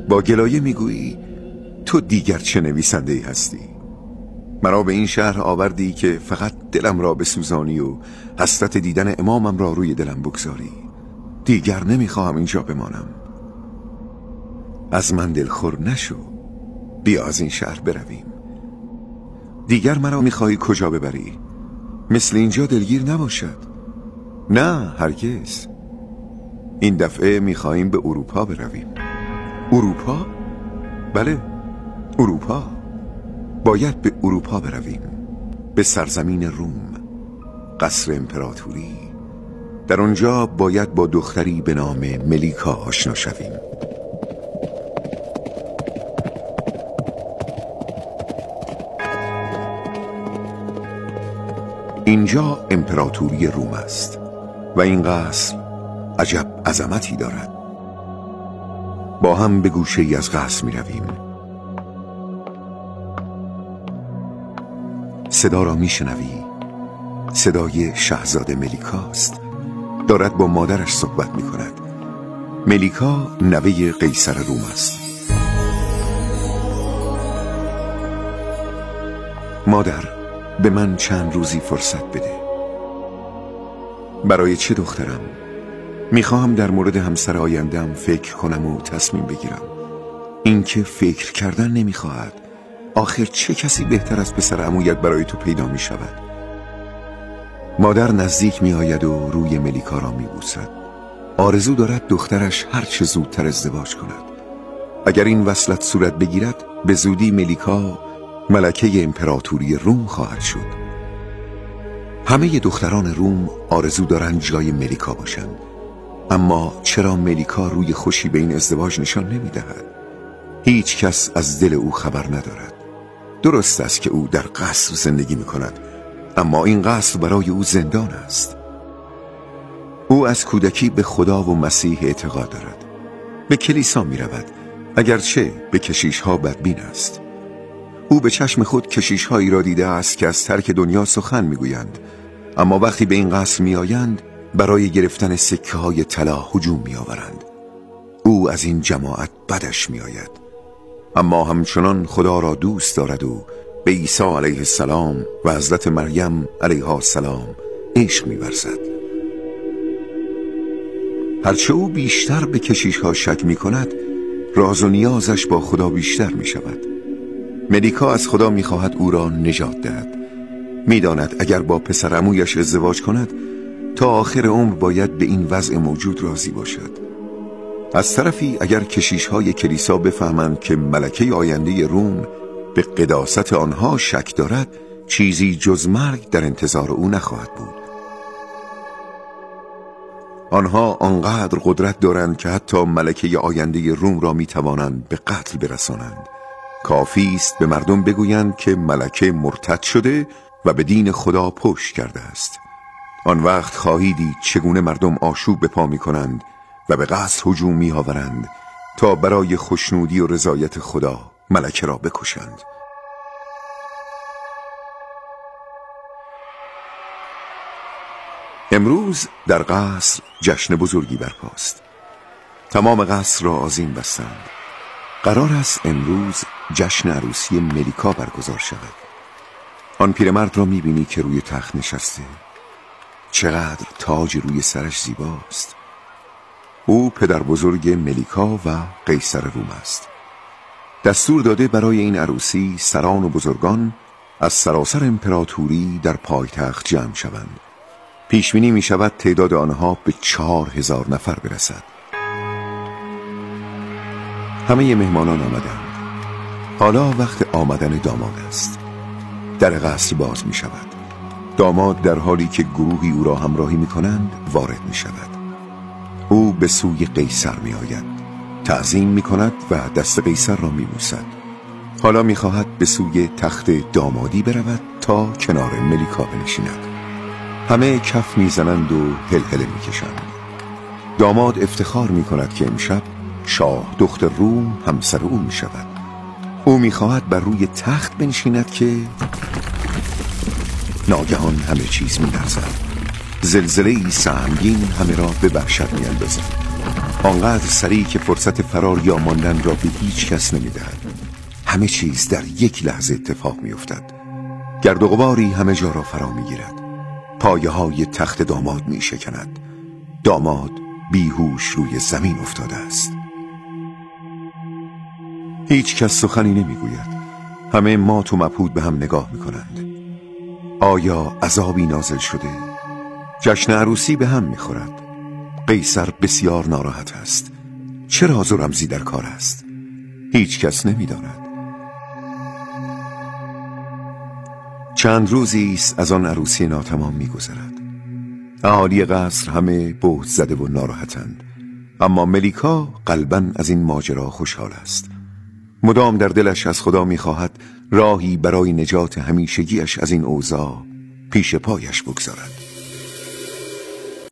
با گلایه میگویی تو دیگر چه نویسنده‌ای هستی؟ مرا به این شهر آوردی که فقط دلم را بسوزانی و حسرت دیدن امامم را روی دلم بگذاری. دیگر نمیخواهم اینجا بمانم. از من دلخور نشو، بیا از این شهر برویم. دیگر مرا میخواهی کجا ببری؟ مثل اینجا دلگیر نباشد. نه هرگز. این دفعه میخواهیم به اروپا برویم. اروپا؟ بله، اروپا. باید به اروپا برویم، به سرزمین روم، قصر امپراتوری. در آنجا باید با دختری به نام ملیکا آشنا شویم. اینجا امپراتوری روم است و این قصر عجب عظمتی دارد. با هم به گوشه‌ای از قصر می رویم. صدا را می شنوی؟ صدای شاهزاده ملیکاست. دارد با مادرش صحبت می کند. ملیکا نوه قیصر روم است. مادر، به من چند روزی فرصت بده. برای چه دخترم؟ میخواهم در مورد همسر آینده‌ام فکر کنم و تصمیم بگیرم. این که فکر کردن نمیخواهد. آخر چه کسی بهتر از پسر عمویت برای تو پیدا میشود؟ مادر نزدیک میآید و روی ملیکا را میبوسد. آرزو دارد دخترش هر چه زودتر ازدواج کند. اگر این وصلت صورت بگیرد، به زودی ملیکا ملکه امپراتوری روم خواهد شد. همه دختران روم آرزو دارند جای ملیکا باشند. اما چرا ملیکا روی خوشی به این ازدواج نشان نمیدهد؟ هیچ کس از دل او خبر ندارد. درست است که او در قصر زندگی میکند، اما این قصر برای او زندان است. او از کودکی به خدا و مسیح اعتقاد دارد. به کلیسا میرود، اگرچه به کشیش‌ها بدبین است. او به چشم خود کشیش‌هایی را دیده است که از ترک دنیا سخن میگویند، اما وقتی به این قصر میآیند برای گرفتن سکه‌های طلا هجوم میآورند. او از این جماعت بدش میآید، اما همچنان خدا را دوست دارد و به عیسی علیه السلام و حضرت مریم علیها السلام عشق می‌ورزد. هرچه او بیشتر به کشیش‌ها شک می‌کند، راز و نیازش با خدا بیشتر می‌شود. ملیکا از خدا می‌خواهد او را نجات دهد. می‌داند اگر با پسر عمویش ازدواج کند، تا آخر عمر باید به این وضع موجود راضی باشد. از طرفی اگر کشیش‌های کلیسا بفهمند که ملکه آینده روم به قداست آنها شک دارد، چیزی جز مرگ در انتظار او نخواهد بود. آنها آنقدر قدرت دارند که حتی ملکه آینده روم را میتوانند به قتل برسانند. کافی است به مردم بگویند که ملکه مرتد شده و به دین خدا پشت کرده است. آن وقت خواهی دید چگونه مردم آشوب به پا میکنند و به قصر هجوم میآورند تا برای خوشنودی و رضایت خدا ملکه را بکشند. امروز در قصر جشن بزرگی برپاست. تمام قصر را آذین بستند. قرار است امروز جشن عروسی ملیکا برگزار شود. آن پیرمرد را میبینی که روی تخت نشسته. چقدر تاج روی سرش زیباست. او پدر بزرگ ملیکا و قیصر روم است. دستور داده برای این عروسی سران و بزرگان از سراسر امپراتوری در پایتخت جمع شوند. پیشبینی می شود تعداد آنها به 4000 نفر برسد. همه مهمانان آمدند. حالا وقت آمدن داماد است. در قصر باز می شود. داماد در حالی که گروهی او را همراهی می کنند وارد می شود. او به سوی قیصر می آید. تعظیم می کند و دست قیصر را می بوسد. حالا می خواهد به سوی تخت دامادی برود تا کنار ملیکا بنشیند. همه کف می زنند و هلهله می کشند. داماد افتخار می کند که امشب شاه دختر روم همسر او می شود. او می خواهد بر روی تخت بنشیند که ناگهان همه چیز می لرزد. زلزله‌ای سهمگین همه را به وحشت می اندازد. آنقدر سریع که فرصت فرار یا ماندن را به هیچ کس نمی‌دهد. همه چیز در یک لحظه اتفاق می‌افتد. گرد و غباری همه جا را فرا می‌گیرد. پایه‌های تخت داماد می‌شکند. داماد بیهوش روی زمین افتاده است. هیچ کس سخنی نمی‌گوید. همه مات و مبهوت به هم نگاه می‌کنند. آیا عذابی نازل شده؟ جشن عروسی به هم می‌خورد. قیصر بسیار ناراحت است. چه راز و رمزی در کار است؟ هیچ کس نمی‌داند. چند روزی است از آن عروسی ناتمام می‌گذرد. اهالی قصر همه بهت زده و ناراحتند، اما ملیکا قلباً از این ماجرا خوشحال است. مدام در دلش از خدا می‌خواهد راهی برای نجات همیشگیش از این اوضاع پیش پایش بگذارد.